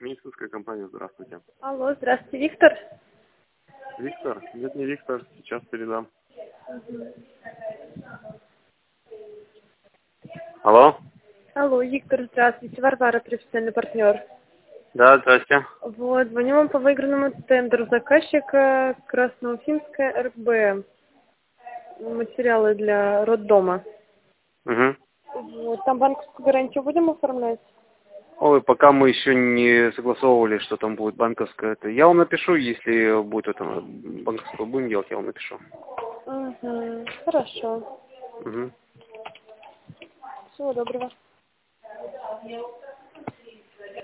Медицинская компания, здравствуйте. Алло, здравствуйте, Виктор. Виктор? Нет, не Виктор, сейчас передам. Алло? Алло, Виктор, здравствуйте, Варвара, профессиональный партнер. Да, здрасте. Вот, звоню вам по выигранному тендеру заказчика Красноуфимская РБ. Материалы для роддома. Угу. Вот, там банковскую гарантию будем оформлять? Ой, пока мы еще не согласовывали, что там будет банковская. Я вам напишу, если будет это банковскую будем делать, я вам напишу. Угу, хорошо. Угу. Всего доброго.